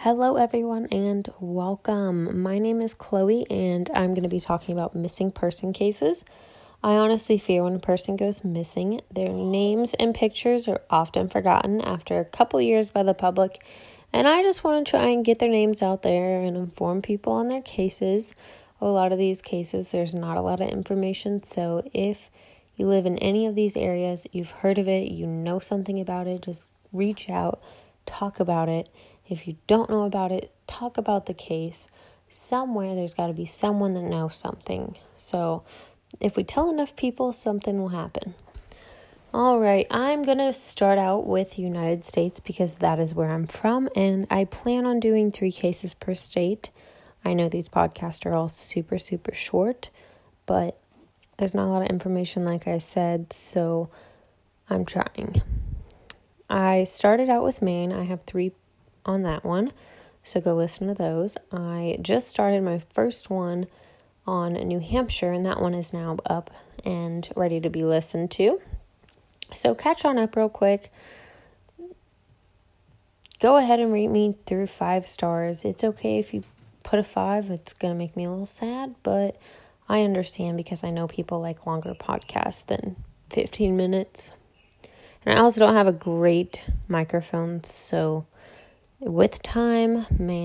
Hello, everyone, and welcome. My name is Chloe, and I'm going to be talking about missing person cases. I honestly fear when a person goes missing. Their names and pictures are often forgotten after a couple years by the public, and I just want to try and get their names out there and inform people on their cases. A lot of these cases, there's not a lot of information, so if you live in any of these areas, you've heard of it, you know something about it, just reach out, talk about it. If you don't know about it, talk about the case. Somewhere there's got to be someone that knows something. So if we tell enough people, something will happen. All right, I'm going to start out with United States because that is where I'm from, and I plan on doing 3 cases per state. I know these podcasts are all super, super short, but there's not a lot of information, like I said, so I'm trying. I started out with Maine. I have 3 on that one, so go listen to those. I just started my first one on New Hampshire, and that one is now up and ready to be listened to. So catch on up real quick. Go ahead and rate me through 5 stars. It's okay if you put a 5. It's going to make me a little sad, but I understand because I know people like longer podcasts than 15 minutes. And I also don't have a great microphone, so with time.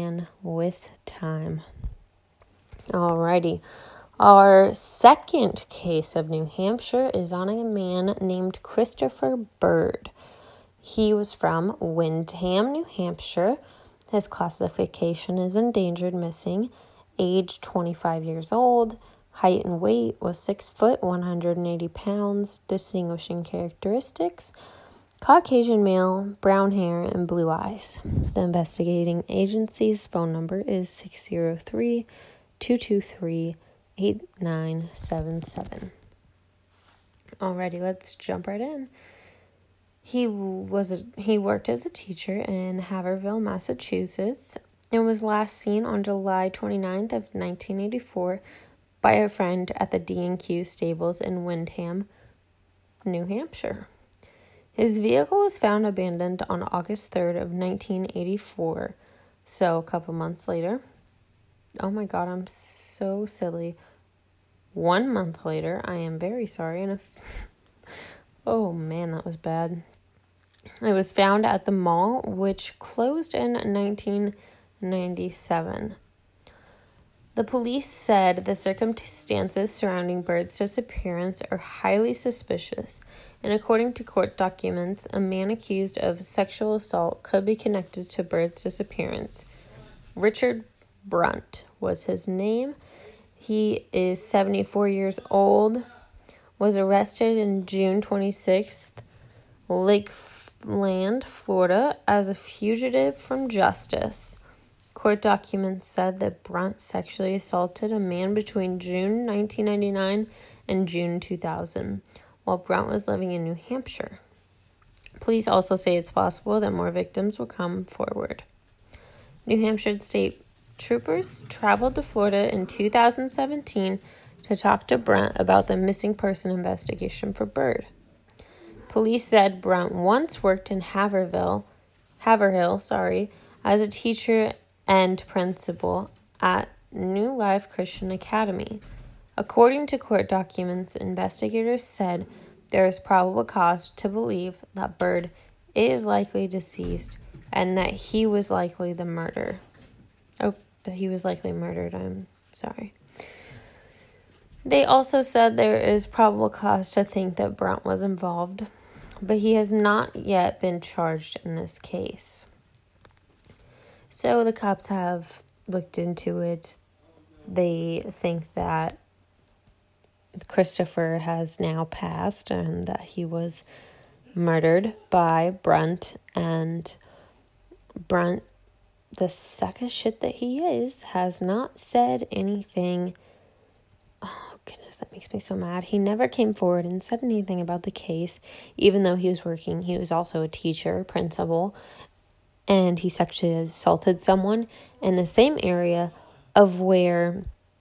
Alrighty. Our second case of New Hampshire is on a man named Christopher Bird. He was from Windham, New Hampshire. His classification is endangered missing. Age 25 years old. Height and weight was 6 foot, 180 pounds. Distinguishing characteristics: Caucasian male, brown hair, and blue eyes. The investigating agency's phone number is 603-223-8977. Alrighty, let's jump right in. He worked as a teacher in Haverhill, Massachusetts, and was last seen on July 29th of 1984 by a friend at the D&Q stables in Windham, New Hampshire. His vehicle was found abandoned on August 3rd of 1984, so a couple months later. Oh my God, I'm so silly. 1 month later, I am very sorry. Oh man, that was bad. It was found at the mall, which closed in 1997. The police said the circumstances surrounding Bird's disappearance are highly suspicious, and according to court documents, a man accused of sexual assault could be connected to Bird's disappearance. Richard Brunt was his name. He is 74 years old, was arrested in June 26th, Lakeland, Florida, as a fugitive from justice. Court documents said that Brunt sexually assaulted a man between June 1999 and June 2000, while Brunt was living in New Hampshire. Police also say it's possible that more victims will come forward. New Hampshire state troopers traveled to Florida in 2017 to talk to Brunt about the missing person investigation for Bird. Police said Brunt once worked in Haverhill, as a teacher and principal at New Life Christian Academy. According to court documents, investigators said there is probable cause to believe that Bird is likely deceased and that he was likely murdered. I'm sorry. They also said there is probable cause to think that Brunt was involved, but he has not yet been charged in this case. So the cops have looked into it. They think that Christopher has now passed and that he was murdered by Brunt. And Brunt, the sack of shit that he is, has not said anything. Oh, goodness, that makes me so mad. He never came forward and said anything about the case, even though he was working. He was also a teacher, principal, and he sexually assaulted someone in the same area of where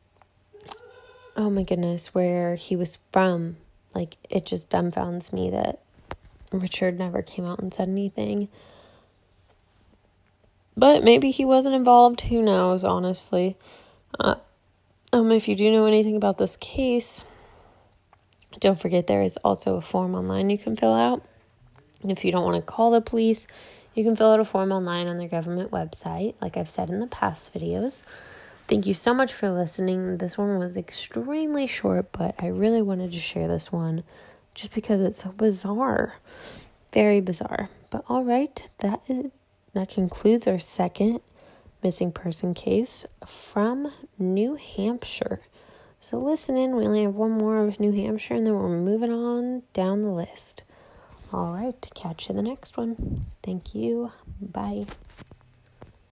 he was from. Like, it just dumbfounds me that Richard never came out and said anything. But maybe he wasn't involved. Who knows, honestly. If you do know anything about this case, don't forget there is also a form online you can fill out. And if you don't want to call the police, you can fill out a form online on their government website, like I've said in the past videos. Thank you so much for listening. This one was extremely short, but I really wanted to share this one just because it's so bizarre. Very bizarre. But all right, that concludes our second missing person case from New Hampshire. So listen in. We only have one more of New Hampshire, and then we're moving on down the list. All right, catch you in the next one. Thank you. Bye.